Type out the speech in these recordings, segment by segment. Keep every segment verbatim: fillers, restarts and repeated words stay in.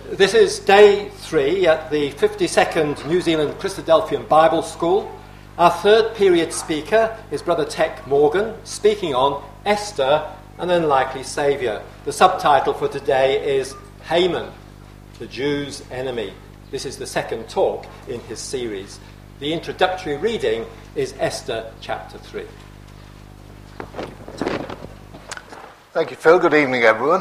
This is day three at the fifty-second New Zealand Christadelphian Bible School. Our third period speaker is Brother Tech Morgan, speaking on Esther, an unlikely saviour. The subtitle for today is Haman, the Jews' enemy. This is the second talk in his series. The introductory reading is Esther chapter three. Thank you, Phil. Good evening, everyone.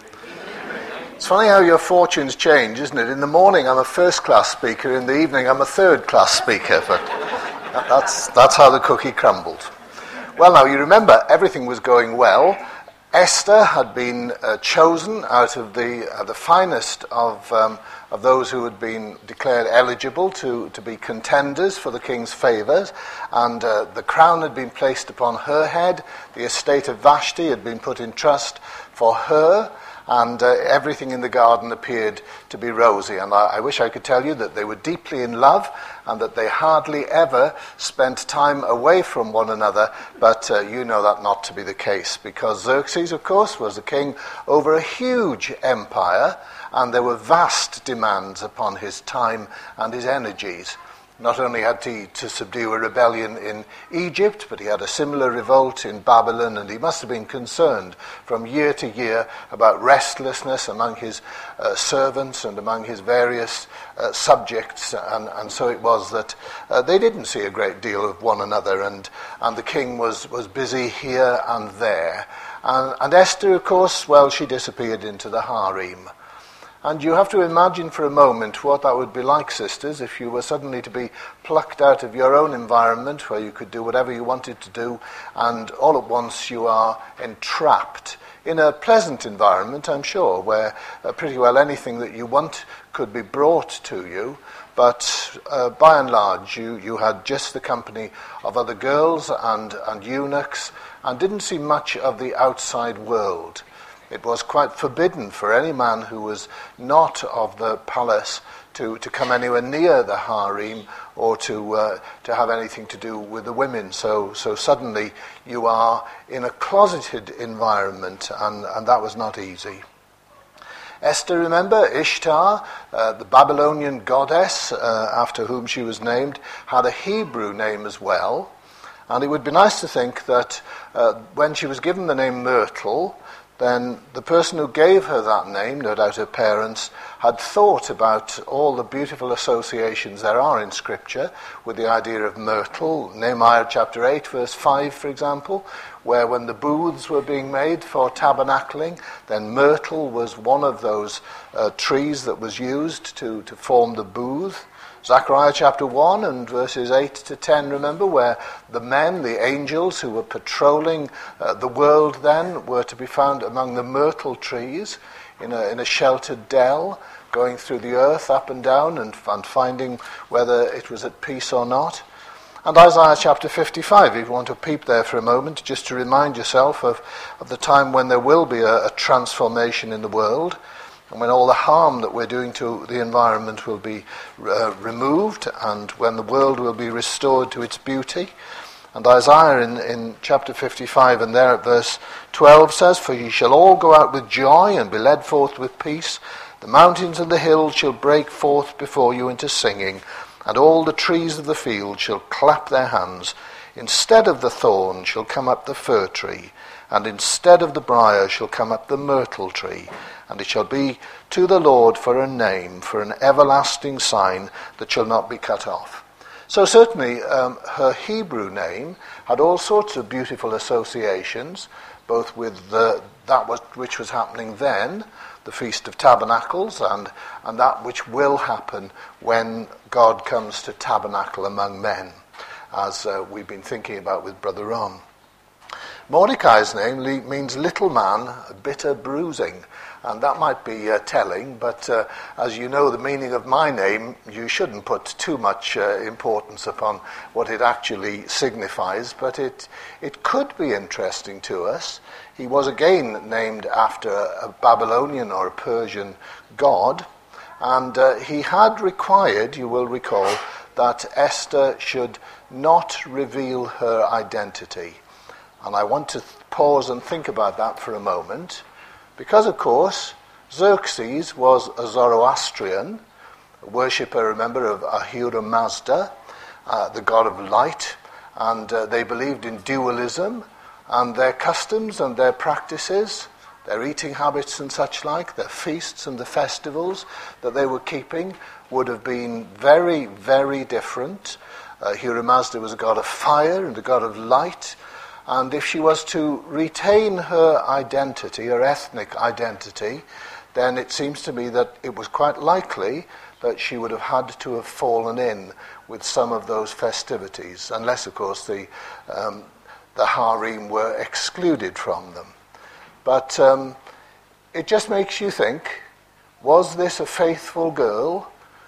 It's funny how your fortunes change, isn't it? In the morning, I'm a first-class speaker. In the evening, I'm a third-class speaker. But that's that's how the cookie crumbled. Well, now, you remember, everything was going well. Esther had been uh, chosen out of the uh, the finest of um, of those who had been declared eligible to, to be contenders for the king's favours, and uh, the crown had been placed upon her head. The estate of Vashti had been put in trust for her, and uh, everything in the garden appeared to be rosy. And I, I wish I could tell you that they were deeply in love and that they hardly ever spent time away from one another, but uh, you know that not to be the case, because Xerxes, of course, was the king over a huge empire, and there were vast demands upon his time and his energies. Not only had he to subdue a rebellion in Egypt, but he had a similar revolt in Babylon, and he must have been concerned from year to year about restlessness among his uh, servants and among his various uh, subjects, and, and so it was that uh, they didn't see a great deal of one another, and, and the king was, was busy here and there. And, and Esther, of course, well, she disappeared into the harem. And you have to imagine for a moment what that would be like, sisters, if you were suddenly to be plucked out of your own environment where you could do whatever you wanted to do, and all at once you are entrapped in a pleasant environment, I'm sure, where uh, pretty well anything that you want could be brought to you. But uh, by and large, you, you had just the company of other girls and, and eunuchs, and didn't see much of the outside world. It was quite forbidden for any man who was not of the palace to, to come anywhere near the harem or to uh, to have anything to do with the women. So so suddenly you are in a closeted environment, and, and that was not easy. Esther, remember, Ishtar, uh, the Babylonian goddess uh, after whom she was named, had a Hebrew name as well. And it would be nice to think that uh, when she was given the name Myrtle, then the person who gave her that name, no doubt her parents, had thought about all the beautiful associations there are in Scripture with the idea of myrtle. Nehemiah chapter eight, verse five, for example, where when the booths were being made for tabernacling, then myrtle was one of those uh, trees that was used to, to form the booth. Zechariah chapter one and verses eight to ten, remember, where the men, the angels who were patrolling uh, the world then, were to be found among the myrtle trees in a, in a sheltered dell, going through the earth up and down and, and finding whether it was at peace or not. And Isaiah chapter fifty-five, if you want to peep there for a moment, just to remind yourself of, of the time when there will be a, a transformation in the world, and when all the harm that we're doing to the environment will be uh, removed, and when the world will be restored to its beauty. And Isaiah in, in chapter fifty-five and there at verse twelve says, "For ye shall all go out with joy and be led forth with peace. The mountains and the hills shall break forth before you into singing, and all the trees of the field shall clap their hands. Instead of the thorn shall come up the fir tree, and instead of the briar shall come up the myrtle tree. And it shall be to the Lord for a name, for an everlasting sign that shall not be cut off." So certainly um, her Hebrew name had all sorts of beautiful associations, both with the, that was, which was happening then, the Feast of Tabernacles, and, and that which will happen when God comes to tabernacle among men, as uh, we've been thinking about with Brother Ron. Mordecai's name le- means little man, bitter bruising. And that might be uh, telling, but uh, as you know the meaning of my name, you shouldn't put too much uh, importance upon what it actually signifies, but it it could be interesting to us. He was again named after a Babylonian or a Persian god, and uh, he had required, you will recall, that Esther should not reveal her identity. And I want to th- pause and think about that for a moment. Because, of course, Xerxes was a Zoroastrian, a worshipper, remember, of Ahura Mazda, uh, the god of light, and uh, they believed in dualism, and their customs and their practices, their eating habits and such like, their feasts and the festivals that they were keeping would have been very, very different. Uh, Ahura Mazda was a god of fire and a god of light, and if she was to retain her identity, her ethnic identity, then it seems to me that it was quite likely that she would have had to have fallen in with some of those festivities, unless, of course, the um, the harem were excluded from them. But um, it just makes you think, was this a faithful girl,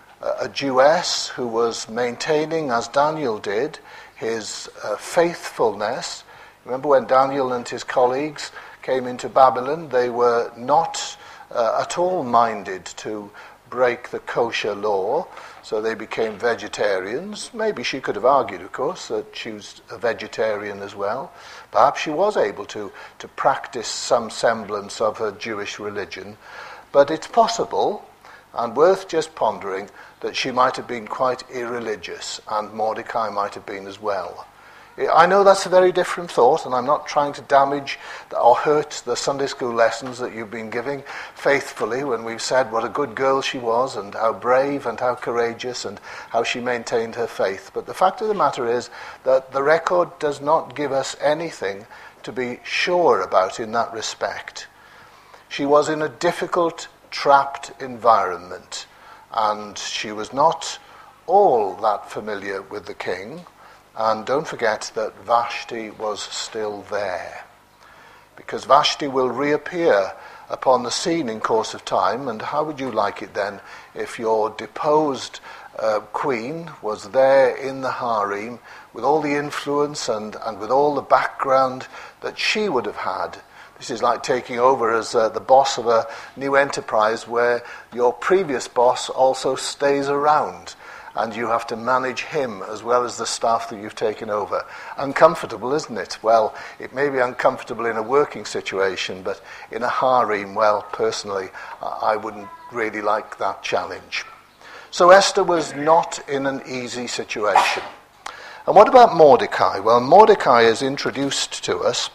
a Jewess who was maintaining, as Daniel did, his uh, faithfulness? Remember when Daniel and his colleagues came into Babylon, they were not uh, at all minded to break the kosher law, so they became vegetarians. Maybe she could have argued, of course, that she was a vegetarian as well. Perhaps she was able to, to practice some semblance of her Jewish religion. But it's possible, and worth just pondering, that she might have been quite irreligious, and Mordecai might have been as well. I know that's a very different thought, and I'm not trying to damage or hurt the Sunday school lessons that you've been giving faithfully when we've said what a good girl she was and how brave and how courageous and how she maintained her faith. But the fact of the matter is that the record does not give us anything to be sure about in that respect. She was in a difficult, trapped environment, and she was not all that familiar with the king. And don't forget that Vashti was still there, because Vashti will reappear upon the scene in course of time. And how would you like it then if your deposed uh, queen was there in the harem with all the influence and, and with all the background that she would have had? This is like taking over as uh, the boss of a new enterprise where your previous boss also stays around, and you have to manage him as well as the staff that you've taken over. Uncomfortable, isn't it? Well, it may be uncomfortable in a working situation, but in a harem, well, personally, I wouldn't really like that challenge. So Esther was not in an easy situation. And what about Mordecai? Well, Mordecai is introduced to us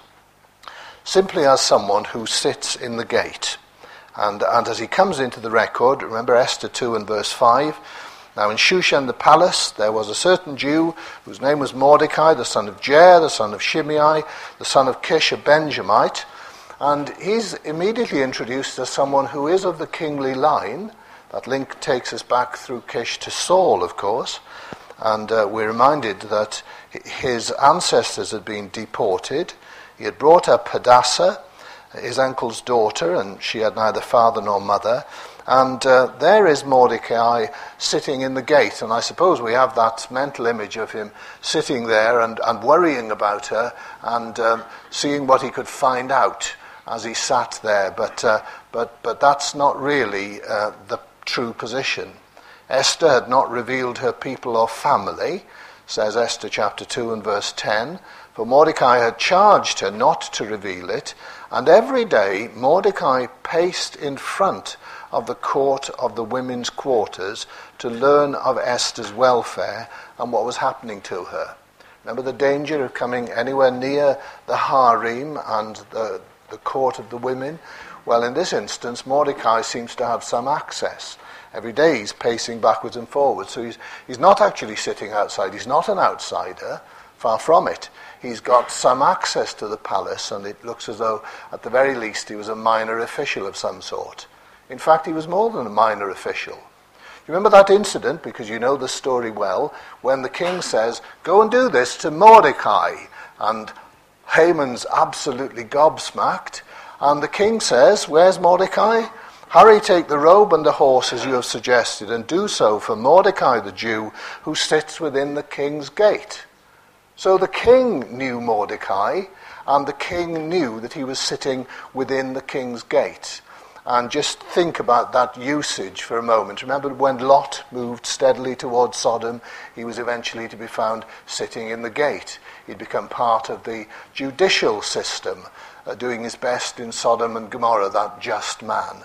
simply as someone who sits in the gate. And, and as he comes into the record, remember Esther two and verse five, now in Shushan the palace there was a certain Jew whose name was Mordecai, the son of Jair, the son of Shimei, the son of Kish, a Benjamite. And he's immediately introduced as someone who is of the kingly line. That link takes us back through Kish to Saul, of course. And uh, we're reminded that his ancestors had been deported. He had brought up Hadassah, his uncle's daughter, and she had neither father nor mother. And uh, there is Mordecai sitting in the gate, and I suppose we have that mental image of him sitting there and, and worrying about her and um, seeing what he could find out as he sat there. But uh, but but that's not really uh, the true position. Esther had not revealed her people or family, says Esther chapter two and verse ten, for Mordecai had charged her not to reveal it, and every day Mordecai paced in front of the court of the women's quarters to learn of Esther's welfare and what was happening to her. Remember the danger of coming anywhere near the harem and the, the court of the women? Well, in this instance, Mordecai seems to have some access. Every day he's pacing backwards and forwards, so he's, he's not actually sitting outside. He's not an outsider, far from it. He's got some access to the palace, and it looks as though, at the very least, he was a minor official of some sort. In fact, he was more than a minor official. You remember that incident, because you know the story well, when the king says, go and do this to Mordecai, and Haman's absolutely gobsmacked, and the king says, where's Mordecai? Hurry, take the robe and the horse as you have suggested, and do so for Mordecai the Jew, who sits within the king's gate. So the king knew Mordecai, and the king knew that he was sitting within the king's gate. And just think about that usage for a moment. Remember when Lot moved steadily towards Sodom, he was eventually to be found sitting in the gate. He'd become part of the judicial system, uh, doing his best in Sodom and Gomorrah, that just man.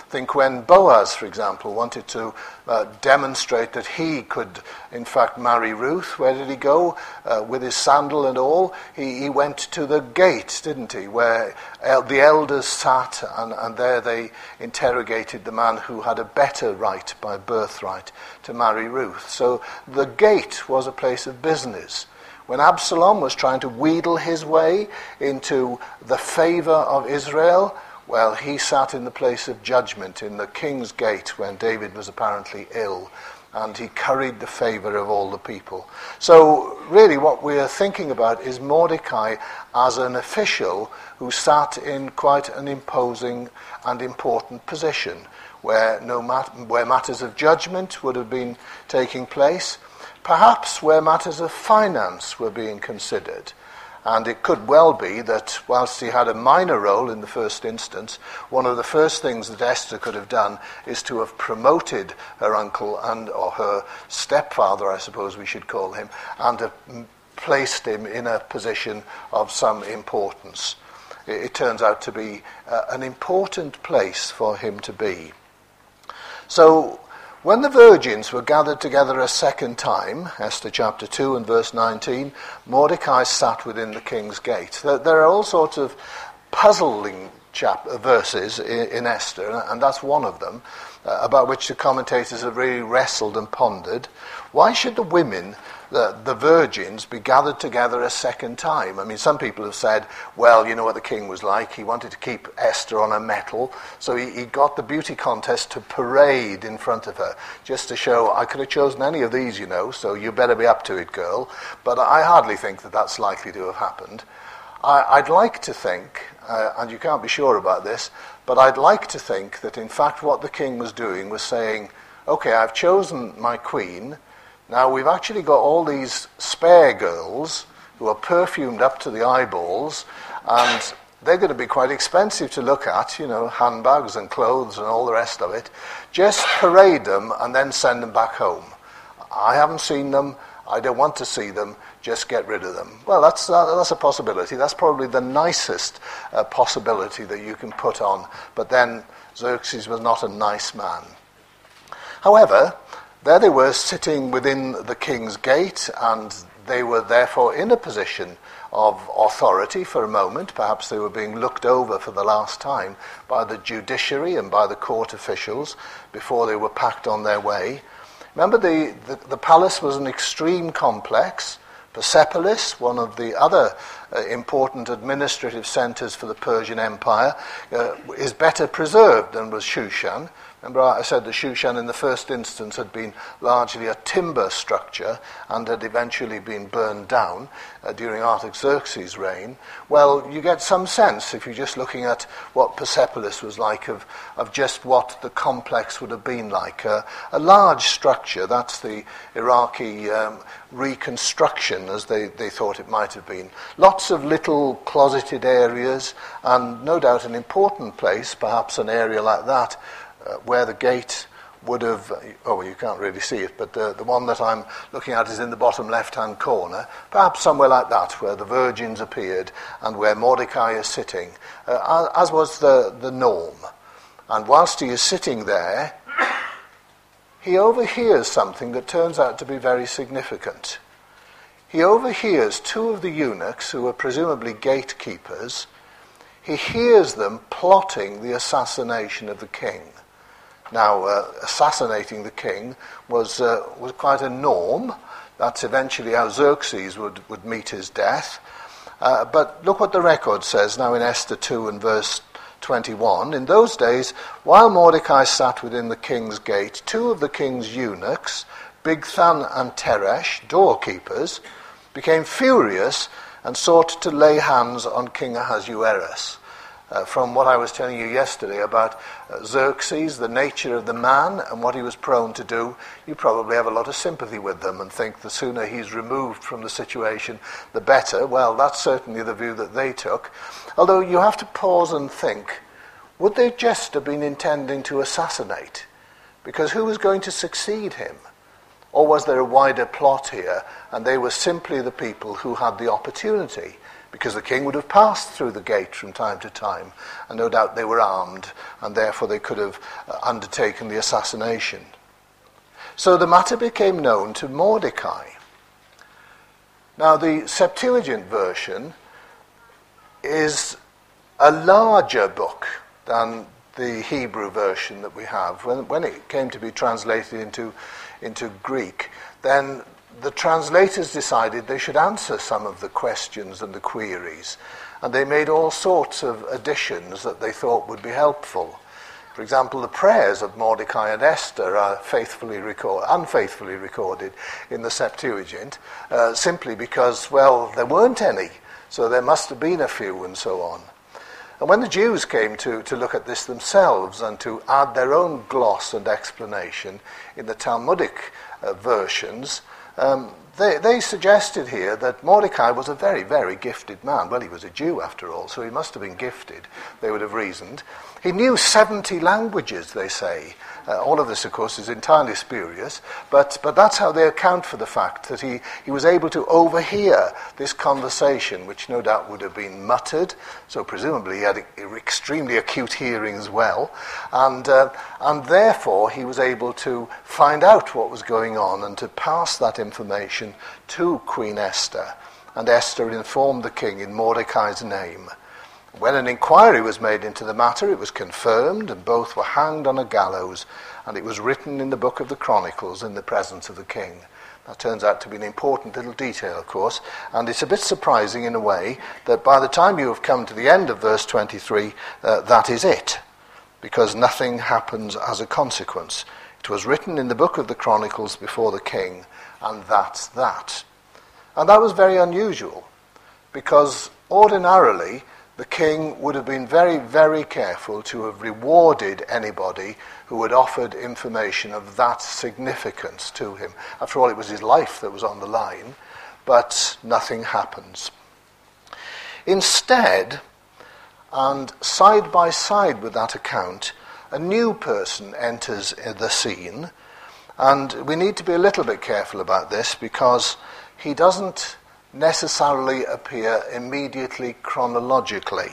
Think when Boaz, for example, wanted to uh, demonstrate that he could, in fact, marry Ruth. Where did he go? Uh, with his sandal and all, he, he went to the gate, didn't he, where el- the elders sat, and, and there they interrogated the man who had a better right by birthright to marry Ruth. So the gate was a place of business. When Absalom was trying to wheedle his way into the favor of Israel, well, he sat in the place of judgment in the king's gate when David was apparently ill, and he curried the favor of all the people. So really what we are thinking about is Mordecai as an official who sat in quite an imposing and important position, where no mat- where matters of judgment would have been taking place, perhaps where matters of finance were being considered. And it could well be that whilst he had a minor role in the first instance, one of the first things that Esther could have done is to have promoted her uncle and or her stepfather, I suppose we should call him, and have placed him in a position of some importance. It, it turns out to be uh, an important place for him to be. So when the virgins were gathered together a second time, Esther chapter two and verse nineteen, Mordecai sat within the king's gate. There are all sorts of puzzling chap- verses in, in Esther, and that's one of them, uh, about which the commentators have really wrestled and pondered. Why should the women, the, the virgins, be gathered together a second time? I mean, some people have said, well, you know what the king was like. He wanted to keep Esther on a mettle, so he, he got the beauty contest to parade in front of her, just to show, I could have chosen any of these, you know, so you better be up to it, girl. But I hardly think that that's likely to have happened. I, I'd like to think, uh, and you can't be sure about this, but I'd like to think that in fact what the king was doing was saying, okay, I've chosen my queen. Now, we've actually got all these spare girls who are perfumed up to the eyeballs, and they're going to be quite expensive to look at, you know, handbags and clothes and all the rest of it. Just parade them and then send them back home. I haven't seen them. I don't want to see them. Just get rid of them. Well, that's uh, that's a possibility. That's probably the nicest uh, possibility that you can put on. But then Xerxes was not a nice man. However, there they were sitting within the king's gate, and they were therefore in a position of authority for a moment. Perhaps they were being looked over for the last time by the judiciary and by the court officials before they were packed on their way. Remember, the, the, the palace was an extreme complex. Persepolis, one of the other uh, important administrative centres for the Persian Empire, uh, is better preserved than was Shushan. Remember, I said that Shushan in the first instance had been largely a timber structure and had eventually been burned down uh, during Artaxerxes' reign. Well, you get some sense, if you're just looking at what Persepolis was like, of, of just what the complex would have been like. Uh, a large structure, that's the Iraqi um, reconstruction, as they, they thought it might have been. Lots of little closeted areas, and no doubt an important place, perhaps an area like that, Uh, where the gate would have, oh, well, you can't really see it, but the, the one that I'm looking at is in the bottom left-hand corner, perhaps somewhere like that, where the virgins appeared and where Mordecai is sitting, uh, as was the, the norm. And whilst he is sitting there, he overhears something that turns out to be very significant. He overhears two of the eunuchs, who are presumably gatekeepers. He hears them plotting the assassination of the king. Now, uh, assassinating the king was uh, was quite a norm. That's eventually how Xerxes would, would meet his death. Uh, but look what the record says now in Esther two and verse twenty-one. In those days, while Mordecai sat within the king's gate, two of the king's eunuchs, Bigthan and Teresh, doorkeepers, became furious and sought to lay hands on King Ahasuerus. Uh, from what I was telling you yesterday about uh, Xerxes, the nature of the man and what he was prone to do, you probably have a lot of sympathy with them and think the sooner he's removed from the situation, the better. Well, that's certainly the view that they took. Although you have to pause and think, would they just have been intending to assassinate? Because who was going to succeed him? Or was there a wider plot here, and they were simply the people who had the opportunity? because the king would have passed through the gate from time to time, and no doubt they were armed, and therefore they could have undertaken the assassination. So the matter became known to Mordecai. Now the Septuagint version is a larger book than the Hebrew version that we have. When, when it came to be translated into, into Greek, then the translators decided they should answer some of the questions and the queries, and they made all sorts of additions that they thought would be helpful. For example, the prayers of Mordecai and Esther are faithfully record, unfaithfully recorded in the Septuagint, uh, simply because, well, there weren't any, so there must have been a few and so on. And when the Jews came to, to look at this themselves and to add their own gloss and explanation in the Talmudic uh, versions, um, they, they suggested here that Mordecai was a very, very gifted man. Well, he was a Jew after all, so he must have been gifted, they would have reasoned. He knew seventy languages, they say. Uh, all of this, of course, is entirely spurious, but, but that's how they account for the fact that he, he was able to overhear this conversation, which no doubt would have been muttered, so presumably he had extremely acute hearing as well, and, uh, and therefore he was able to find out what was going on and to pass that information to Queen Esther, and Esther informed the king in Mordecai's name. When an inquiry was made into the matter, it was confirmed, and both were hanged on a gallows, and it was written in the book of the Chronicles in the presence of the king. That turns out to be an important little detail, of course, and it's a bit surprising in a way that by the time you have come to the end of verse twenty-three, uh, that is it, because nothing happens as a consequence. It was written in the book of the Chronicles before the king, and that's that. And that was very unusual, because ordinarily the king would have been very, very careful to have rewarded anybody who had offered information of that significance to him. After all, it was his life that was on the line, but nothing happens. Instead, and side by side with that account, a new person enters the scene, and we need to be a little bit careful about this because he doesn't necessarily appear immediately chronologically.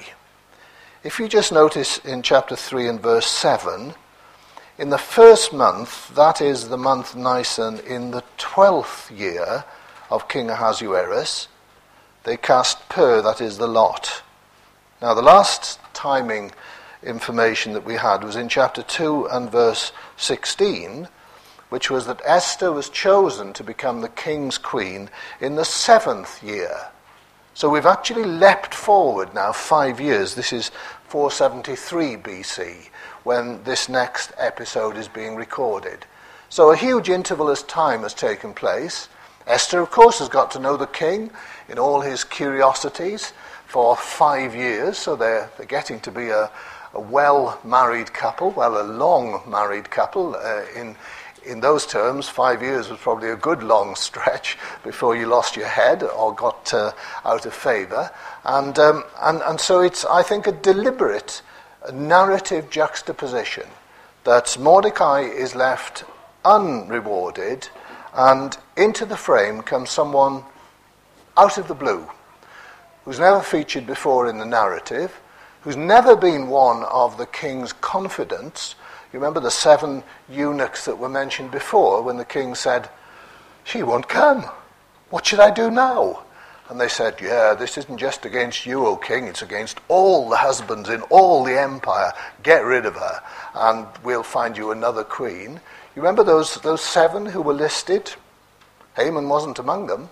If you just notice in chapter three and verse seven, in the first month, that is the month Nisan, in the twelfth year of King Ahasuerus, they cast Pur, that is the lot. Now the last timing information that we had was in chapter two and verse sixteen, which was that Esther was chosen to become the king's queen in the seventh year. So we've actually leapt forward now five years. This is four seventy-three B C, when this next episode is being recorded. So a huge interval of time has taken place. Esther, of course, has got to know the king in all his curiosities for five years, so they're, they're getting to be a, a well-married couple, well, a long-married couple uh, in In those terms, five years was probably a good long stretch before you lost your head or got uh, out of favour. And, um, and, and so it's, I think, a deliberate narrative juxtaposition that Mordecai is left unrewarded, and into the frame comes someone out of the blue, who's never featured before in the narrative, who's never been one of the king's confidants. You remember the seven eunuchs that were mentioned before when the king said, "She won't come. What should I do now?" And they said, "Yeah, this isn't just against you, O king, it's against all the husbands in all the empire. Get rid of her, and we'll find you another queen." You remember those, those seven who were listed? Haman wasn't among them.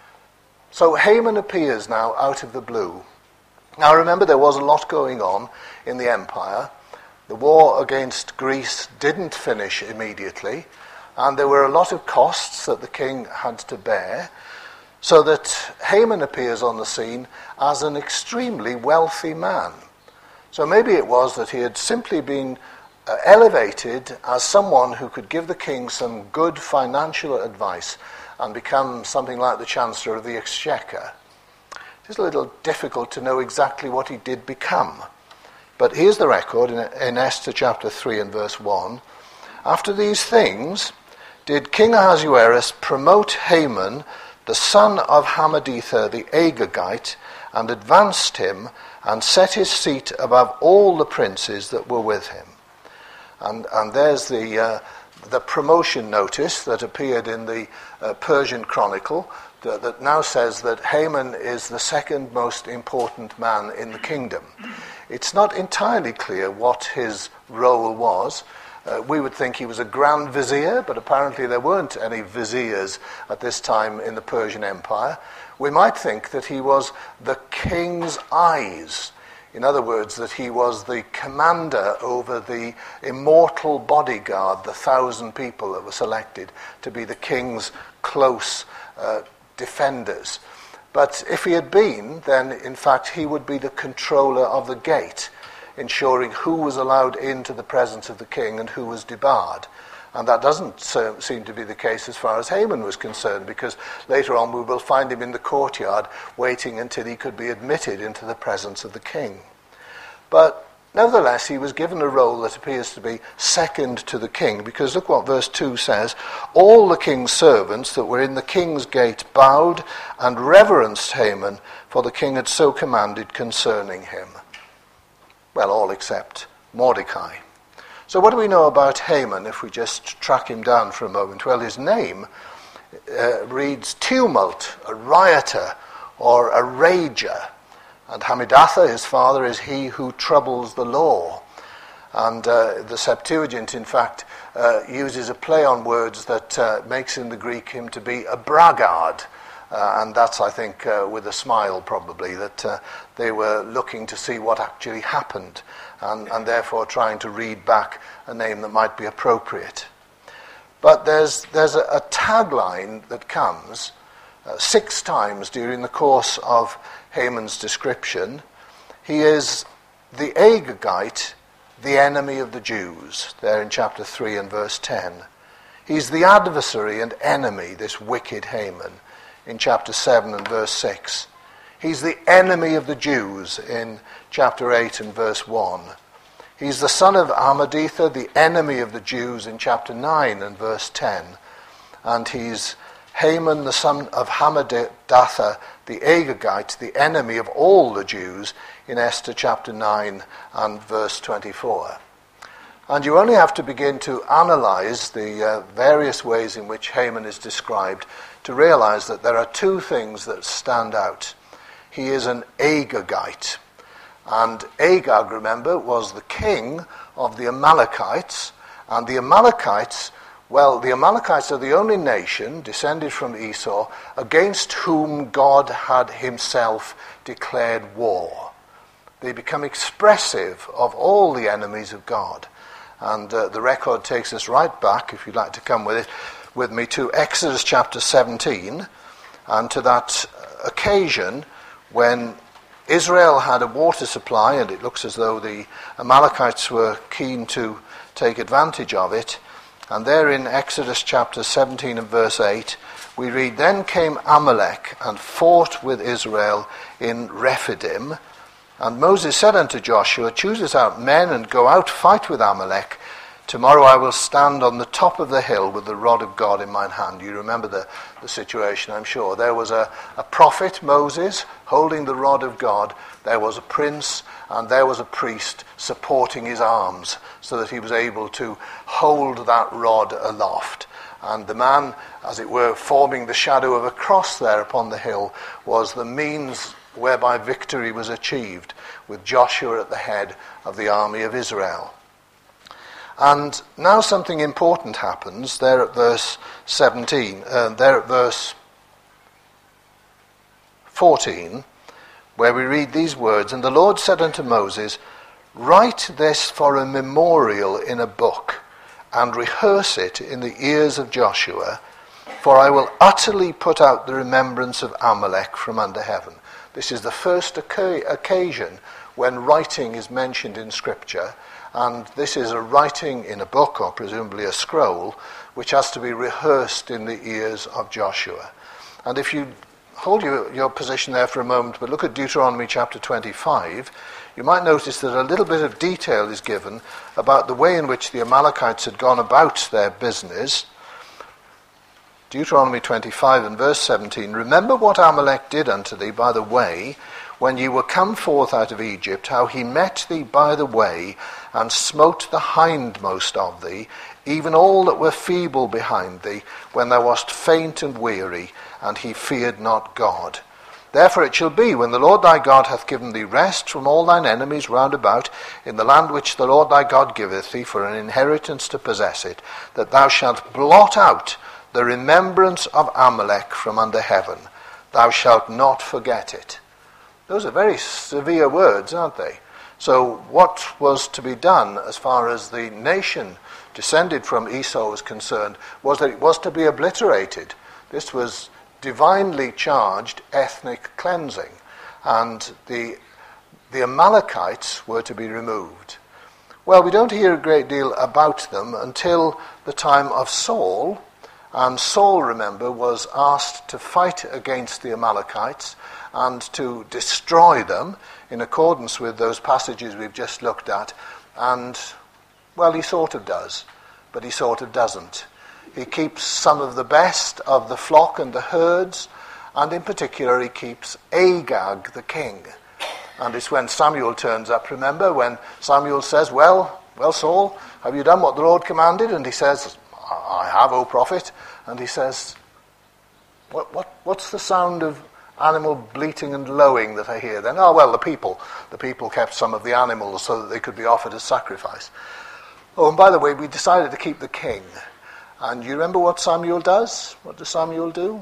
So Haman appears now out of the blue. Now remember, there was a lot going on in the empire. The war against Greece didn't finish immediately, and there were a lot of costs that the king had to bear, so that Haman appears on the scene as an extremely wealthy man. So maybe it was that he had simply been uh, elevated as someone who could give the king some good financial advice and become something like the Chancellor of the Exchequer. It's a little difficult to know exactly what he did become. But here's the record in, in Esther chapter three and verse one. "After these things did King Ahasuerus promote Haman, the son of Hammedatha the Agagite, and advanced him, and set his seat above all the princes that were with him. And, and there's the, uh, the promotion notice that appeared in the uh, Persian Chronicle that, that now says that Haman is the second most important man in the kingdom. It's not entirely clear what his role was. Uh, we would think he was a grand vizier, but apparently there weren't any viziers at this time in the Persian Empire. We might think that he was the king's eyes. In other words, that he was the commander over the immortal bodyguard, the thousand people that were selected to be the king's close uh, defenders. But if he had been, then in fact he would be the controller of the gate, ensuring who was allowed into the presence of the king and who was debarred. And that doesn't uh, seem to be the case as far as Haman was concerned, because later on we will find him in the courtyard waiting until he could be admitted into the presence of the king. But nevertheless, he was given a role that appears to be second to the king, because look what verse two says. All the king's servants that were in the king's gate bowed and reverenced Haman, for the king had so commanded concerning him. Well, all except Mordecai. So what do we know about Haman if we just track him down for a moment? Well, his name uh, reads tumult, a rioter, or a rager. And Hammedatha, his father, is he who troubles the law. And uh, the Septuagint, in fact, uh, uses a play on words that uh, makes in the Greek him to be a braggart. Uh, and that's, I think, uh, with a smile probably, that uh, they were looking to see what actually happened, and, and therefore trying to read back a name that might be appropriate. But there's, there's a, a tagline that comes uh, six times during the course of Haman's description. He is the Agagite, the enemy of the Jews, there in chapter three and verse ten. He's the adversary and enemy, this wicked Haman, in chapter seven and verse six. He's the enemy of the Jews in chapter eight and verse one. He's the son of Hammedatha, the enemy of the Jews, in chapter nine and verse ten. And he's Haman, the son of Hammedatha, the Agagite, the enemy of all the Jews, in Esther chapter nine and verse twenty-four. And you only have to begin to analyze the uh, various ways in which Haman is described to realize that there are two things that stand out. He is an Agagite. And Agag, remember, was the king of the Amalekites. And the Amalekites, well, the Amalekites are the only nation descended from Esau against whom God had himself declared war. They become expressive of all the enemies of God. And uh, the record takes us right back, if you'd like to come with it, with me to Exodus chapter seventeen, and to that occasion when Israel had a water supply, and it looks as though the Amalekites were keen to take advantage of it. And there in Exodus chapter seventeen and verse eight, we read, "Then came Amalek and fought with Israel in Rephidim. And Moses said unto Joshua, Choose us out men and go out, fight with Amalek. Tomorrow I will stand on the top of the hill with the rod of God in mine hand." You remember the, the situation, I'm sure. There was a, a prophet, Moses, holding the rod of God. There was a prince, and there was a priest supporting his arms so that he was able to hold that rod aloft. And the man, as it were, forming the shadow of a cross there upon the hill, was the means whereby victory was achieved, with Joshua at the head of the army of Israel. And now something important happens there at verse seventeen, uh, there at verse fourteen, where we read these words, "And the Lord said unto Moses, Write this for a memorial in a book, and rehearse it in the ears of Joshua, for I will utterly put out the remembrance of Amalek from under heaven." This is the first occasion when writing is mentioned in Scripture, and this is a writing in a book, or presumably a scroll, which has to be rehearsed in the ears of Joshua. And if you hold your, your position there for a moment, but look at Deuteronomy chapter twenty-five, you might notice that a little bit of detail is given about the way in which the Amalekites had gone about their business. Deuteronomy twenty-five and verse seventeen, "Remember what Amalek did unto thee by the way, when ye were come forth out of Egypt, how he met thee by the way, and smote the hindmost of thee, even all that were feeble behind thee, when thou wast faint and weary, and he feared not God. Therefore it shall be, when the Lord thy God hath given thee rest from all thine enemies round about, in the land which the Lord thy God giveth thee for an inheritance to possess it, that thou shalt blot out the remembrance of Amalek from under heaven. Thou shalt not forget it. Those are very severe words, aren't they? So what was to be done as far as the nation descended from Esau was concerned was that it was to be obliterated. This was divinely charged ethnic cleansing, and the, the Amalekites were to be removed. Well, we don't hear a great deal about them until the time of Saul, and Saul, remember, was asked to fight against the Amalekites and to destroy them in accordance with those passages we've just looked at. And, well, he sort of does, but he sort of doesn't. He keeps some of the best of the flock and the herds, and in particular he keeps Agag the king. And it's when Samuel turns up, remember, when Samuel says, well, well, Saul, have you done what the Lord commanded? And he says, I have, O prophet. And he says, what, what, what's the sound of animal bleating and lowing that I hear then? Oh, well, the people. The people kept some of the animals so that they could be offered as sacrifice. Oh, and by the way, we decided to keep the king. And you remember what Samuel does? What does Samuel do?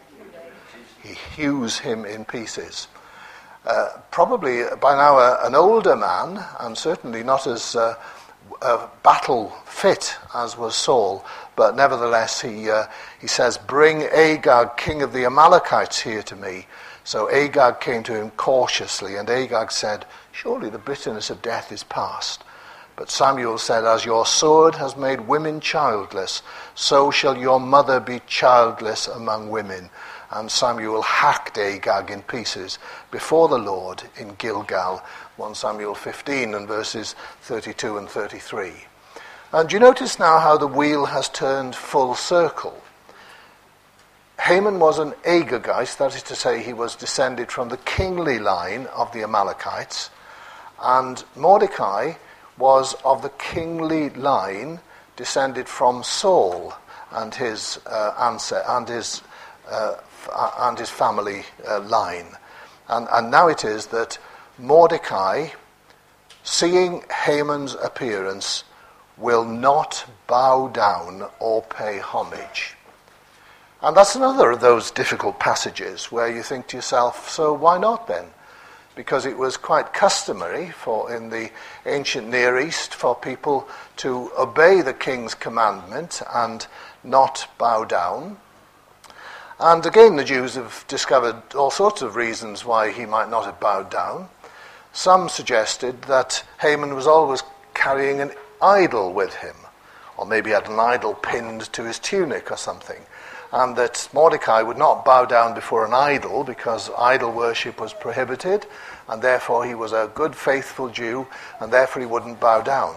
He hews him in pieces. Uh, probably by now a, an older man, and certainly not as uh, uh, battle fit as was Saul, but nevertheless he uh, he says, bring Agag, king of the Amalekites, here to me. So Agag came to him cautiously, and Agag said, surely the bitterness of death is past. But Samuel said, as your sword has made women childless, so shall your mother be childless among women. And Samuel hacked Agag in pieces before the Lord in Gilgal. First Samuel fifteen and verses thirty-two and thirty-three. And you notice now how the wheel has turned full circle. Haman was an Agagite, that is to say he was descended from the kingly line of the Amalekites, and Mordecai was of the kingly line descended from Saul and his uh, answer and his uh, f- and his family uh, line, and and now it is that Mordecai, seeing Haman's appearance, will not bow down or pay homage. And that's another of those difficult passages where you think to yourself, so why not then? Because it was quite customary for in the ancient Near East for people to obey the king's commandment and not bow down. And again, the Jews have discovered all sorts of reasons why he might not have bowed down. Some suggested that Haman was always carrying an idol with him, or maybe had an idol pinned to his tunic or something, and that Mordecai would not bow down before an idol because idol worship was prohibited, and therefore he was a good, faithful Jew, and therefore he wouldn't bow down.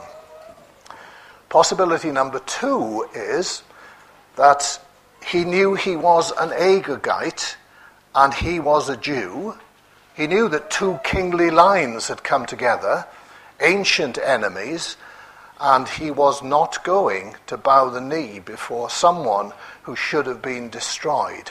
Possibility number two is that he knew he was an Agagite and he was a Jew. He knew that two kingly lines had come together, ancient enemies, and he was not going to bow the knee before someone who should have been destroyed.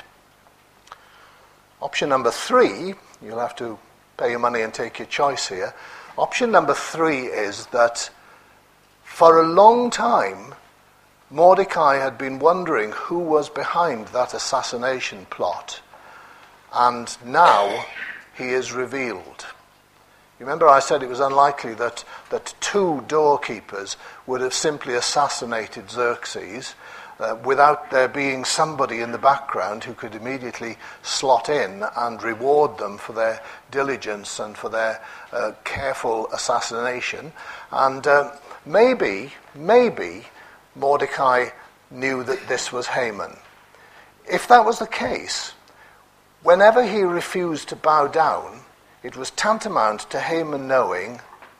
Option number three, you'll have to pay your money and take your choice here. Option number three is that for a long time, Mordecai had been wondering who was behind that assassination plot, and now he is revealed. You remember I said it was unlikely that, that two doorkeepers would have simply assassinated Xerxes uh, without there being somebody in the background who could immediately slot in and reward them for their diligence and for their uh, careful assassination. And uh, maybe, maybe Mordecai knew that this was Haman. If that was the case, whenever he refused to bow down, it was tantamount to Haman knowing,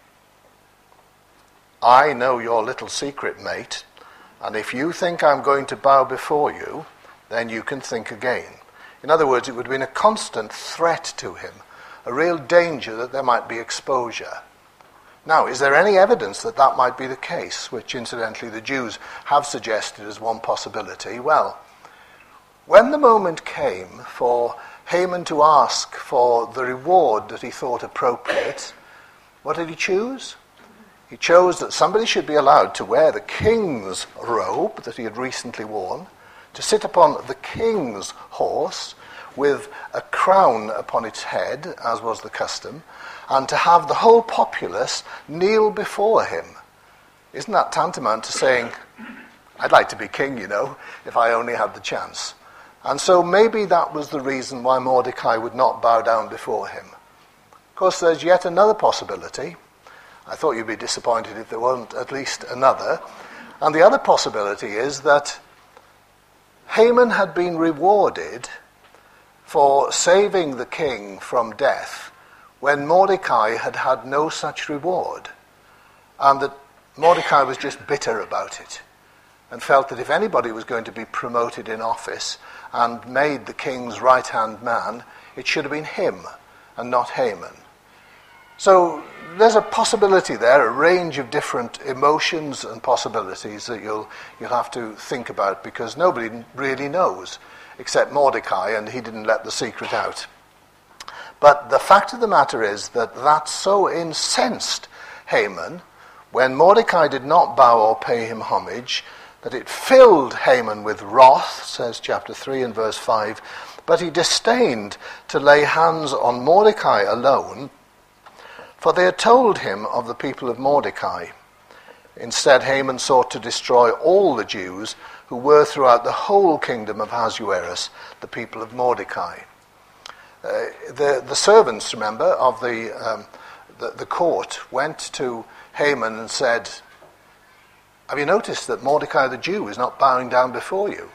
I know your little secret, mate, and if you think I'm going to bow before you, then you can think again. In other words, it would have been a constant threat to him a real danger that there might be exposure. Now, is there any evidence that that might be the case, which incidentally the Jews have suggested as one possibility? Well, when the moment came for Haman to ask for the reward that he thought appropriate, what did he choose? He chose that somebody should be allowed to wear the king's robe that he had recently worn, to sit upon the king's horse with a crown upon its head, as was the custom, and to have the whole populace kneel before him. Isn't that tantamount to saying, I'd like to be king, you know, if I only had the chance? And so maybe that was the reason why Mordecai would not bow down before him. Of course, there's yet another possibility. I thought you'd be disappointed if there wasn't at least another. And the other possibility is that Haman had been rewarded for saving the king from death when Mordecai had had no such reward, and that Mordecai was just bitter about it and felt that if anybody was going to be promoted in office and made the king's right-hand man, it should have been him and not Haman. So there's a possibility there, a range of different emotions and possibilities that you'll you'll have to think about, because nobody really knows except Mordecai, and he didn't let the secret out. But the fact of the matter is that that so incensed Haman, when Mordecai did not bow or pay him homage, that it filled Haman with wrath, says chapter three and verse five, but he disdained to lay hands on Mordecai alone, for they had told him of the people of Mordecai. Instead, Haman sought to destroy all the Jews who were throughout the whole kingdom of Ahasuerus, the people of Mordecai. Uh, the, the servants, remember, of the, um, the, the court went to Haman and said, have you noticed that Mordecai the Jew is not bowing down before you?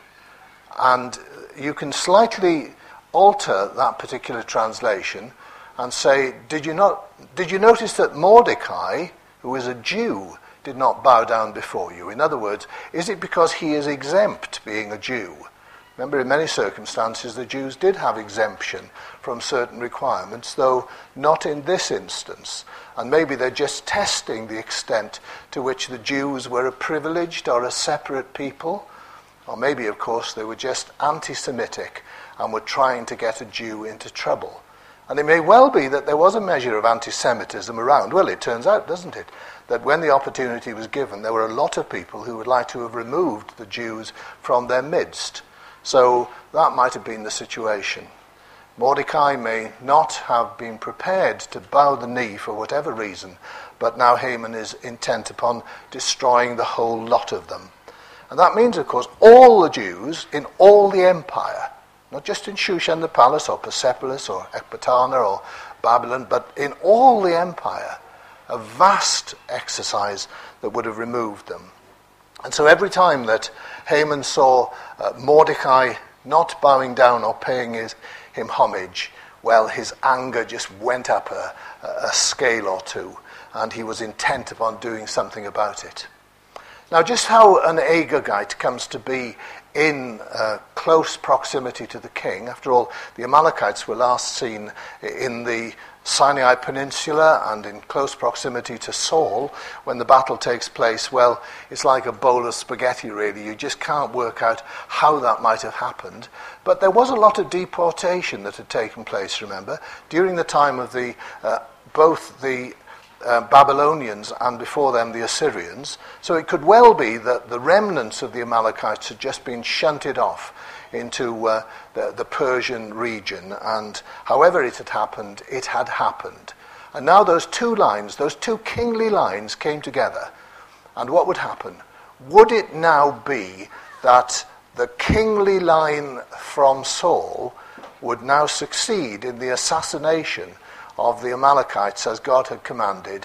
And you can slightly alter that particular translation and say, did you not? Did you notice that Mordecai, who is a Jew, did not bow down before you? In other words, is it because he is exempt, being a Jew? Remember, in many circumstances, the Jews did have exemption from certain requirements, though not in this instance. And maybe they're just testing the extent to which the Jews were a privileged or a separate people. Or maybe, of course, they were just anti-Semitic and were trying to get a Jew into trouble. And it may well be that there was a measure of anti-Semitism around. Well, it turns out, doesn't it, that when the opportunity was given, there were a lot of people who would like to have removed the Jews from their midst. So that might have been the situation. Mordecai may not have been prepared to bow the knee for whatever reason, but now Haman is intent upon destroying the whole lot of them. And that means, of course, all the Jews in all the empire, not just in Shushan the palace or Persepolis or Ecbatana or Babylon, but in all the empire, a vast exercise that would have removed them. And so every time that Haman saw uh, Mordecai not bowing down or paying his, him homage, well, his anger just went up a, a scale or two, and he was intent upon doing something about it. Now, just how an Agagite comes to be in uh, close proximity to the king, after all, the Amalekites were last seen in the Sinai Peninsula and in close proximity to Saul when the battle takes place. Well, it's like a bowl of spaghetti, really. You just can't work out how that might have happened. But there was a lot of deportation that had taken place, remember, during the time of the uh, both the Uh, Babylonians and before them the Assyrians. So it could well be that the remnants of the Amalekites had just been shunted off into uh, the, the Persian region, and however it had happened, it had happened. And now those two lines, those two kingly lines came together. And what would happen? Would it now be that the kingly line from Saul would now succeed in the assassination of the Amalekites as God had commanded,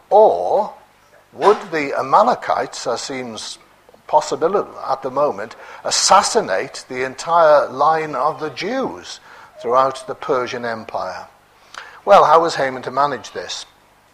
or would the Amalekites, as seems possible at the moment, assassinate the entire line of the Jews throughout the Persian Empire? Well, how was Haman to manage this?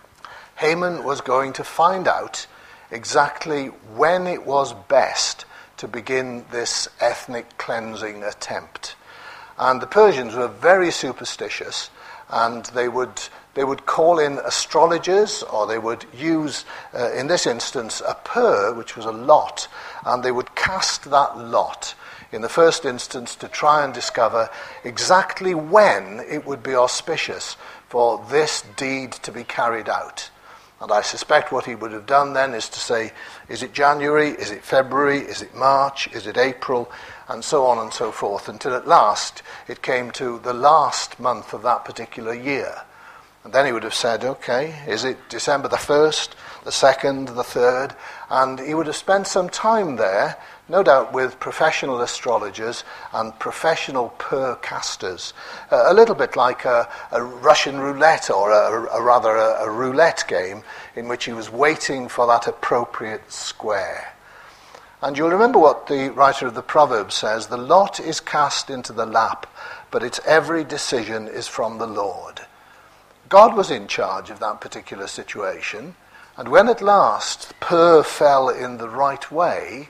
Haman was going to find out exactly when it was best to begin this ethnic cleansing attempt. And the Persians were very superstitious, and they would they would call in astrologers, or they would use, uh, in this instance, a pur, which was a lot, and they would cast that lot in the first instance to try and discover exactly when it would be auspicious for this deed to be carried out. And I suspect what he would have done then is to say, is it January, is it February, is it March, is it April, and so on and so forth, until at last it came to the last month of that particular year. And then he would have said, okay, is it December the first, the second, the third? And he would have spent some time there, no doubt with professional astrologers and professional pur-casters, uh, a little bit like a, a Russian roulette, or a, a rather a, a roulette game in which he was waiting for that appropriate square. And you'll remember what the writer of the Proverbs says, the lot is cast into the lap, but its every decision is from the Lord. God was in charge of that particular situation, and when at last Pur fell in the right way,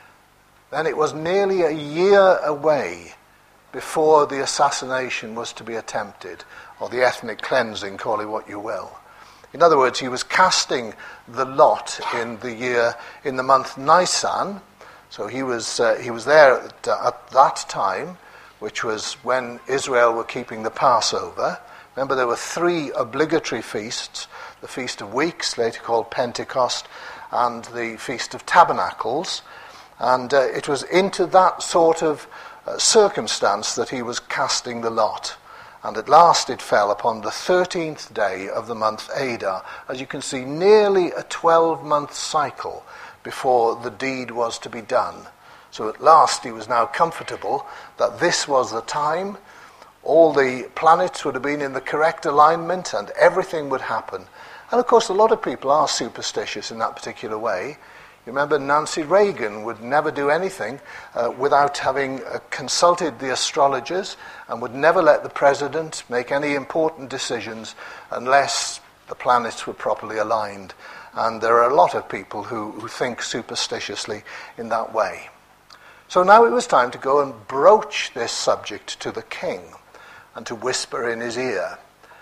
then it was nearly a year away before the assassination was to be attempted, or the ethnic cleansing, call it what you will. In other words, he was casting the lot in the year, in the month Nisan, so he was uh, he was there at, uh, at that time, which was when Israel were keeping the Passover. Remember, there were three obligatory feasts, the Feast of Weeks, later called Pentecost, and the Feast of Tabernacles. And uh, it was into that sort of uh, circumstance that he was casting the lot. And at last it fell upon the thirteenth day of the month Adar. As you can see, nearly a twelve-month cycle before the deed was to be done. So at last he was now comfortable that this was the time. All the planets would have been in the correct alignment and everything would happen. And of course, a lot of people are superstitious in that particular way. You remember Nancy Reagan would never do anything uh, without having uh, consulted the astrologers, and would never let the president make any important decisions unless the planets were properly aligned. And there are a lot of people who, who think superstitiously in that way. So now it was time to go and broach this subject to the king, and to whisper in his ear.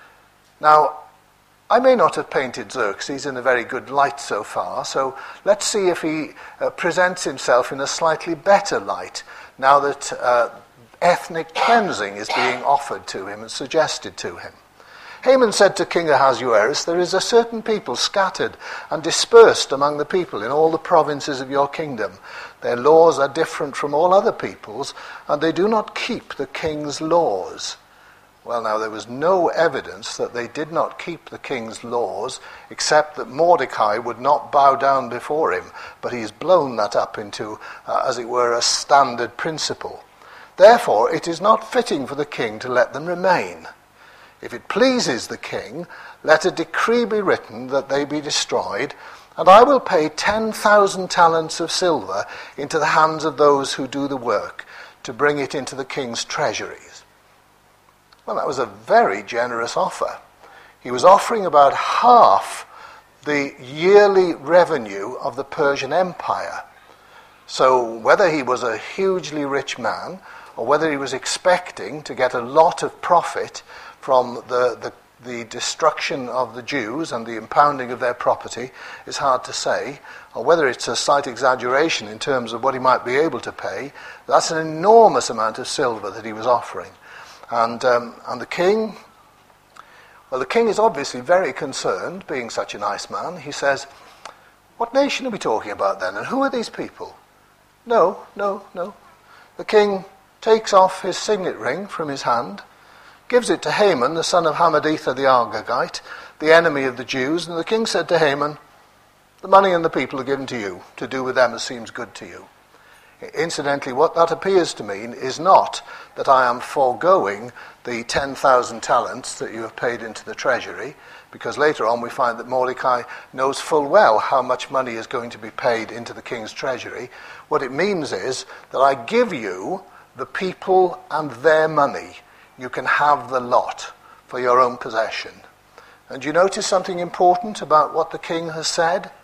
Now, I may not have painted Xerxes in a very good light so far, so let's see if he uh, presents himself in a slightly better light now that uh, ethnic cleansing is being offered to him and suggested to him. Haman said to King Ahasuerus, there is a certain people scattered and dispersed among the people in all the provinces of your kingdom. Their laws are different from all other peoples, and they do not keep the king's laws. Well, now, there was no evidence that they did not keep the king's laws, except that Mordecai would not bow down before him, but he's blown that up into, uh, as it were, a standard principle. Therefore, it is not fitting for the king to let them remain. If it pleases the king, let a decree be written that they be destroyed, and I will pay ten thousand talents of silver into the hands of those who do the work, to bring it into the king's treasuries. Well, that was a very generous offer. He was offering about half the yearly revenue of the Persian Empire. So whether he was a hugely rich man, or whether he was expecting to get a lot of profit from the, the, the destruction of the Jews and the impounding of their property, is hard to say, or whether it's a slight exaggeration in terms of what he might be able to pay, that's an enormous amount of silver that he was offering. And um, and the king, well, the king is obviously very concerned, being such a nice man. He says, what nation are we talking about then, and who are these people? No, no, no. The king takes off his signet ring from his hand, gives it to Haman, the son of Hammedatha the Agagite, the enemy of the Jews, and the king said to Haman, the money and the people are given to you, to do with them as seems good to you. Incidentally, what that appears to mean is not that I am foregoing the ten thousand talents that you have paid into the treasury, because later on we find that Mordecai knows full well how much money is going to be paid into the king's treasury. What it means is that I give you the people and their money. You can have the lot for your own possession. And you notice something important about what the king has said?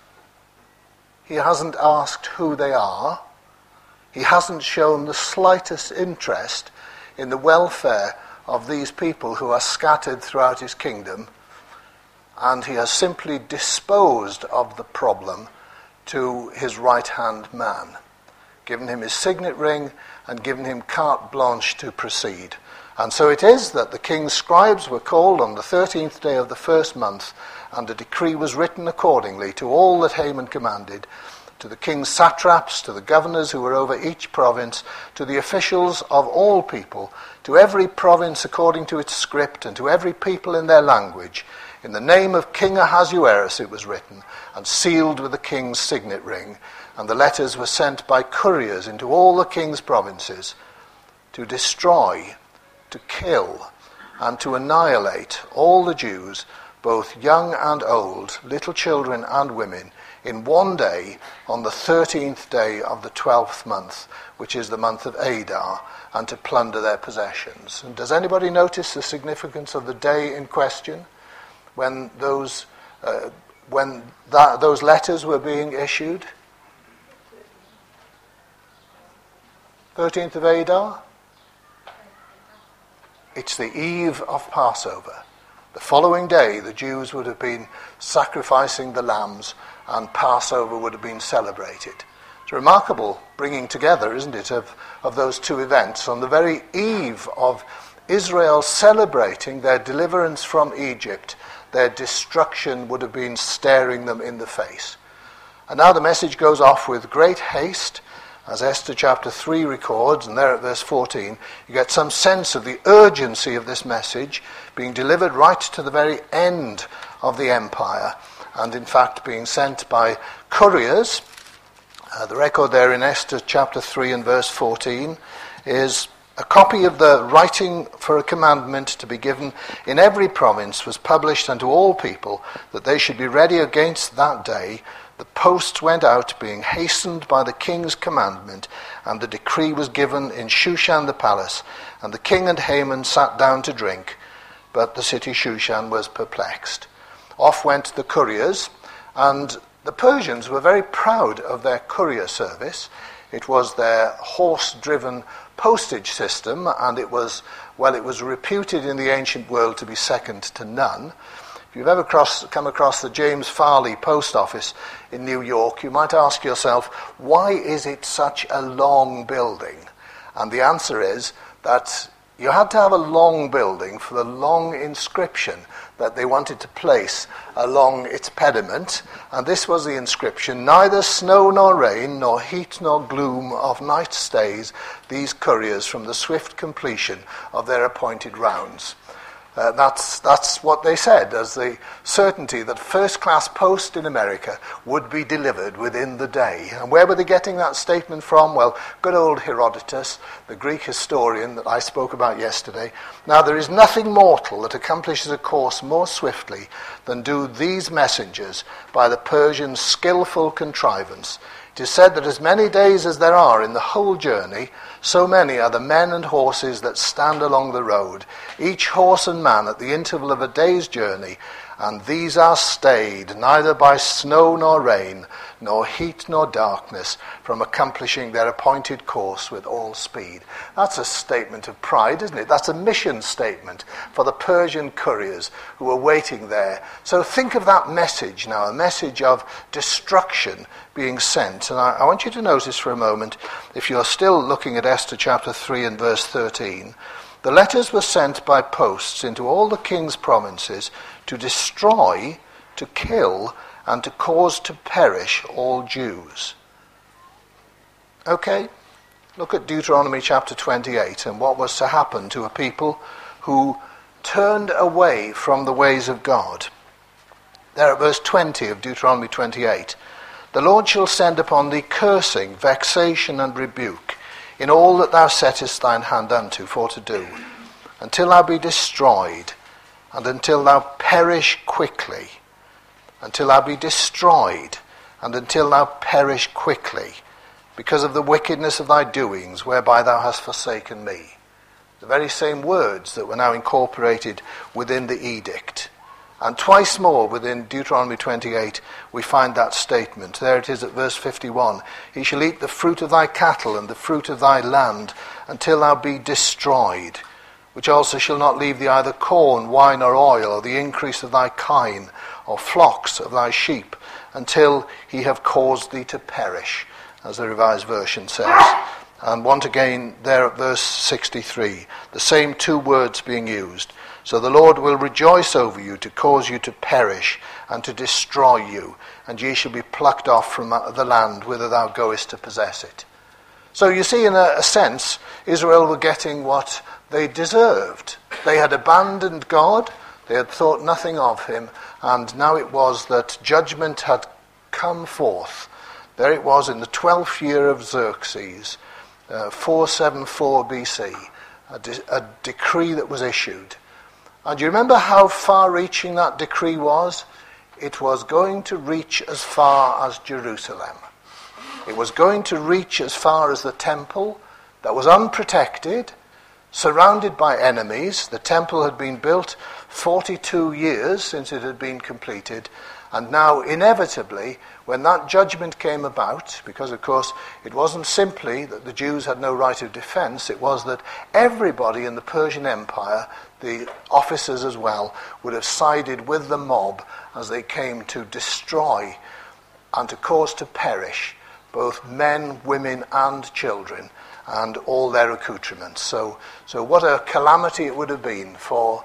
He hasn't asked who they are. He hasn't shown the slightest interest in the welfare of these people who are scattered throughout his kingdom, and he has simply disposed of the problem to his right-hand man, given him his signet ring and given him carte blanche to proceed. And so it is that the king's scribes were called on the thirteenth day of the first month, and a decree was written accordingly to all that Haman commanded, to the king's satraps, to the governors who were over each province, to the officials of all people, to every province according to its script, and to every people in their language. In the name of King Ahasuerus it was written, and sealed with the king's signet ring. And the letters were sent by couriers into all the king's provinces, to destroy, to kill, and to annihilate all the Jews, both young and old, little children and women, in one day, on the thirteenth day of the twelfth month, which is the month of Adar, and to plunder their possessions. And does anybody notice the significance of the day in question, when those uh, when that, those letters were being issued? thirteenth of Adar? It's the eve of Passover. The following day, the Jews would have been sacrificing the lambs, and Passover would have been celebrated. It's a remarkable bringing together, isn't it, of, of those two events on the very eve of Israel celebrating their deliverance from Egypt. Their destruction would have been staring them in the face. And now the message goes off with great haste, as Esther chapter three records, and there at verse fourteen, you get some sense of the urgency of this message being delivered right to the very end of the empire, and in fact being sent by couriers. Uh, the record there in Esther chapter three and verse fourteen is a copy of the writing for a commandment to be given in every province was published unto all people, that they should be ready against that day. The posts went out, being hastened by the king's commandment, and the decree was given in Shushan the palace. And the king and Haman sat down to drink, but the city Shushan was perplexed. Off went the couriers, and the Persians were very proud of their courier service. It was their horse-driven postage system, and it was, well, it was reputed in the ancient world to be second to none. If you've ever cross, come across the James Farley post office in New York, you might ask yourself, why is it such a long building? And the answer is that you had to have a long building for the long inscription that they wanted to place along its pediment. And this was the inscription: neither snow nor rain, nor heat nor gloom of night stays these couriers from the swift completion of their appointed rounds. Uh, that's that's what they said as the certainty that first-class post in America would be delivered within the day. And where were they getting that statement from? Well, good old Herodotus, the Greek historian that I spoke about yesterday. Now, there is nothing mortal that accomplishes a course more swiftly than do these messengers by the Persians' skillful contrivance. It is said that as many days as there are in the whole journey, so many are the men and horses that stand along the road, each horse and man at the interval of a day's journey, and these are stayed neither by snow nor rain, nor heat nor darkness, from accomplishing their appointed course with all speed. That's a statement of pride, isn't it? That's a mission statement for the Persian couriers who are waiting there. So think of that message now, a message of destruction being sent. And I, I want you to notice for a moment, if you're still looking at Esther chapter three and verse thirteen, the letters were sent by posts into all the king's provinces to destroy, to kill, and to cause to perish all Jews. Okay, look at Deuteronomy chapter twenty-eight and what was to happen to a people who turned away from the ways of God. There at verse twenty of Deuteronomy twenty-eight, the Lord shall send upon thee cursing, vexation, and rebuke in all that thou settest thine hand unto for to do, until thou be destroyed, and until thou perish quickly, until thou be destroyed, and until thou perish quickly, because of the wickedness of thy doings, whereby thou hast forsaken me. The very same words that were now incorporated within the edict. And twice more within Deuteronomy twenty-eight we find that statement. There it is at verse fifty-one. He shall eat the fruit of thy cattle and the fruit of thy land until thou be destroyed, which also shall not leave thee either corn, wine, or oil, or the increase of thy kine, or flocks of thy sheep, until he have caused thee to perish, as the Revised Version says. And once again there at verse sixty-three, the same two words being used. So the Lord will rejoice over you to cause you to perish and to destroy you, and ye shall be plucked off from the land whither thou goest to possess it. So you see, in a, a sense, Israel were getting what they deserved. They had abandoned God, they had thought nothing of him, and now it was that judgment had come forth. There it was in the twelfth year of Xerxes, uh, four seventy-four B C, a, de- a decree that was issued. And you remember how far-reaching that decree was? It was going to reach as far as Jerusalem. It was going to reach as far as the temple that was unprotected, surrounded by enemies. The temple had been built forty-two years since it had been completed, and now inevitably, when that judgment came about, because of course it wasn't simply that the Jews had no right of defense, it was that everybody in the Persian Empire, the officers as well, would have sided with the mob as they came to destroy and to cause to perish both men, women and children, and all their accoutrements. So, so what a calamity it would have been for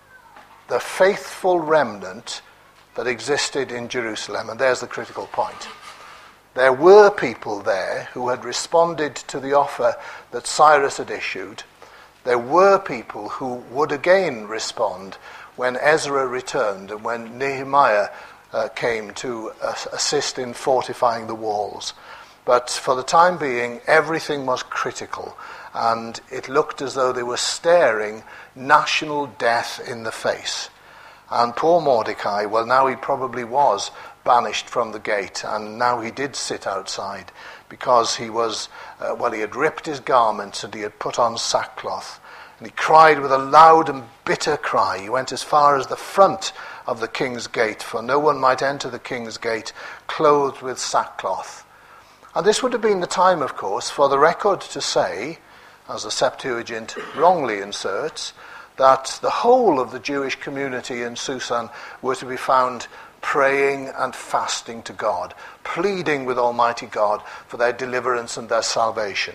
the faithful remnant that existed in Jerusalem. And there's the critical point. There were people there who had responded to the offer that Cyrus had issued. There were people who would again respond when Ezra returned and when Nehemiah uh, came to uh, assist in fortifying the walls. But for the time being, everything was critical, and it looked as though they were staring national death in the face. And poor Mordecai, well, now he probably was banished from the gate, and now he did sit outside, because he was, uh, well, he had ripped his garments and he had put on sackcloth. And he cried with a loud and bitter cry. He went as far as the front of the king's gate, for no one might enter the king's gate clothed with sackcloth. And this would have been the time, of course, for the record to say, as the Septuagint wrongly inserts, that the whole of the Jewish community in Susan were to be found praying and fasting to God, pleading with Almighty God for their deliverance and their salvation.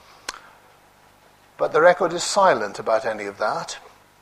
But the record is silent about any of that.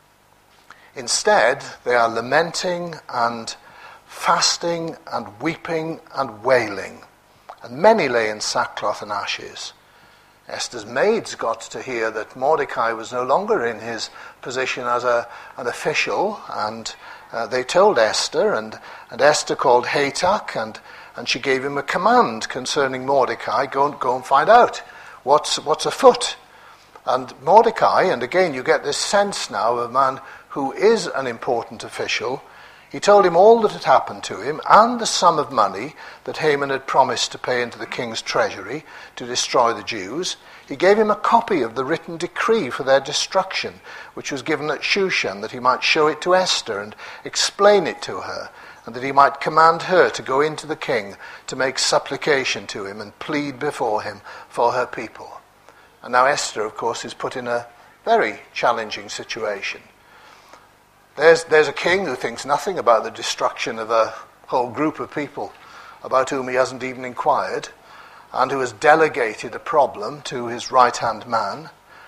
Instead, they are lamenting and fasting and weeping and wailing. And many lay in sackcloth and ashes. Esther's maids got to hear that Mordecai was no longer in his position as a, an official, and uh, they told Esther, and, and Esther called Hatak, and, and she gave him a command concerning Mordecai. Go and, go and find out what's, what's afoot. And Mordecai, and again you get this sense now of a man who is an important official, he told him all that had happened to him and the sum of money that Haman had promised to pay into the king's treasury to destroy the Jews. He gave him a copy of the written decree for their destruction, which was given at Shushan, that he might show it to Esther and explain it to her, and that he might command her to go into the king to make supplication to him and plead before him for her people. And now Esther, of course, is put in a very challenging situation. There's, there's a king who thinks nothing about the destruction of a whole group of people about whom he hasn't even inquired, and who has delegated a problem to his right-hand man.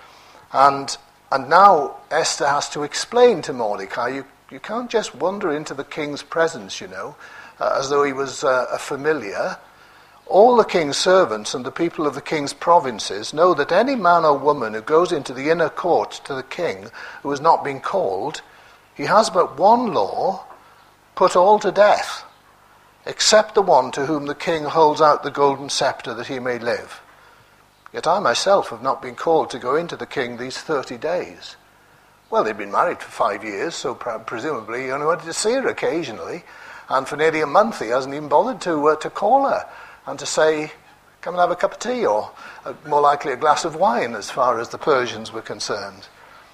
And, and now Esther has to explain to Mordecai, you, you can't just wander into the king's presence, you know, uh, as though he was uh, a familiar. All the king's servants and the people of the king's provinces know that any man or woman who goes into the inner court to the king who has not been called, he has but one law, put all to death, except the one to whom the king holds out the golden scepter that he may live. Yet I myself have not been called to go into the king these thirty days. Well, they'd been married for five years, so presumably he only wanted to see her occasionally, and for nearly a month he hasn't even bothered to uh, to call her and to say, come and have a cup of tea, or uh, more likely a glass of wine, as far as the Persians were concerned.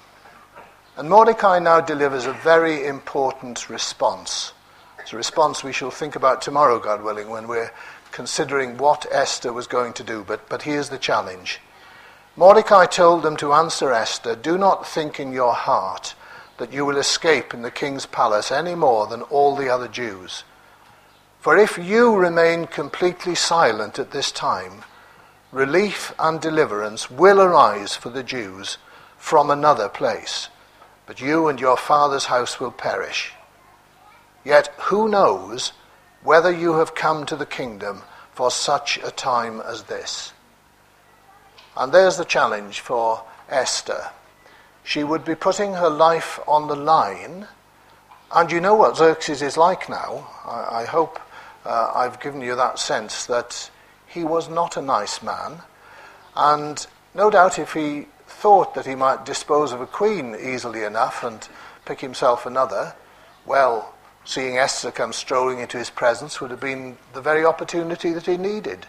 And Mordecai now delivers a very important response. It's a response we shall think about tomorrow, God willing, when we're considering what Esther was going to do. But, but here's the challenge. Mordecai told them to answer Esther, "Do not think in your heart that you will escape in the king's palace any more than all the other Jews. For if you remain completely silent at this time, relief and deliverance will arise for the Jews from another place, but you and your father's house will perish. Yet who knows whether you have come to the kingdom for such a time as this?" And there's the challenge for Esther. She would be putting her life on the line, and you know what Xerxes is like now. I, I hope uh, I've given you that sense that he was not a nice man, and no doubt if he thought that he might dispose of a queen easily enough and pick himself another, well, seeing Esther come strolling into his presence would have been the very opportunity that he needed.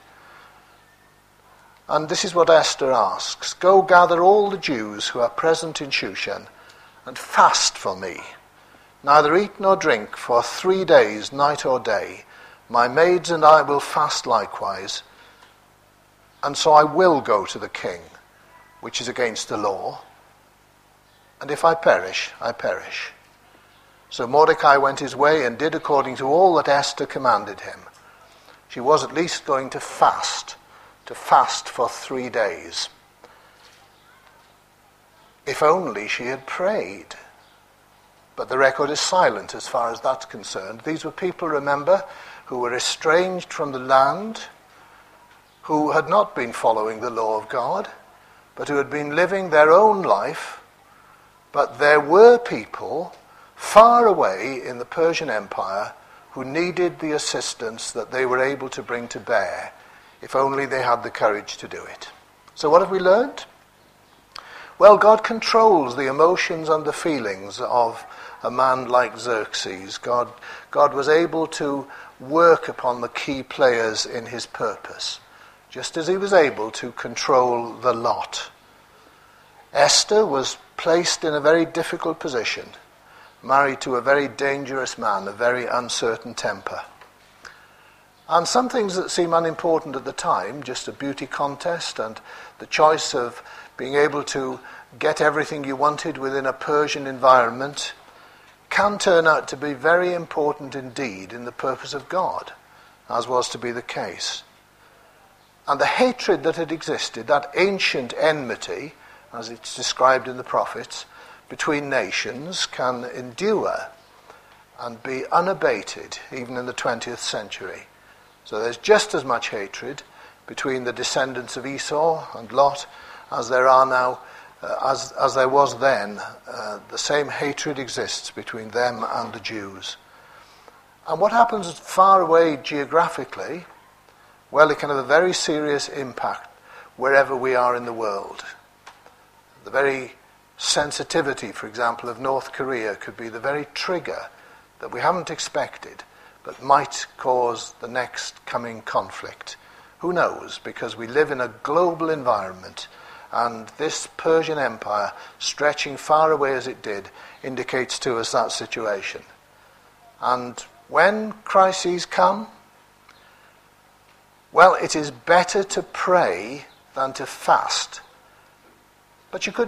And this is what Esther asks: "Go gather all the Jews who are present in Shushan and fast for me. Neither eat nor drink for three days, night or day. My maids and I will fast likewise. And so I will go to the king, which is against the law. And if I perish, I perish." So Mordecai went his way and did according to all that Esther commanded him. She was at least going to fast, to fast for three days. If only she had prayed. But the record is silent as far as that's concerned. These were people, remember, who were estranged from the land, who had not been following the law of God, but who had been living their own life. But there were people far away in the Persian Empire who needed the assistance that they were able to bring to bear, if only they had the courage to do it. So what have we learned? Well, God controls the emotions and the feelings of a man like Xerxes. God, God was able to work upon the key players in his purpose, just as he was able to control the lot. Esther was placed in a very difficult position, married to a very dangerous man, a very uncertain temper. And some things that seem unimportant at the time, just a beauty contest and the choice of being able to get everything you wanted within a Persian environment, can turn out to be very important indeed in the purpose of God, as was to be the case. And the hatred that had existed, that ancient enmity, as it's described in the prophets, between nations, can endure and be unabated even in the twentieth century. So there's just as much hatred between the descendants of Esau and Lot as there are now, uh, as, as there was then. Uh, the same hatred exists between them and the Jews. And what happens far away geographically, well, it can have a very serious impact wherever we are in the world. The very sensitivity, for example, of North Korea could be the very trigger that we haven't expected, but might cause the next coming conflict. Who knows? Because we live in a global environment, and this Persian Empire, stretching far away as it did, indicates to us that situation. And when crises come, well, it is better to pray than to fast. But you could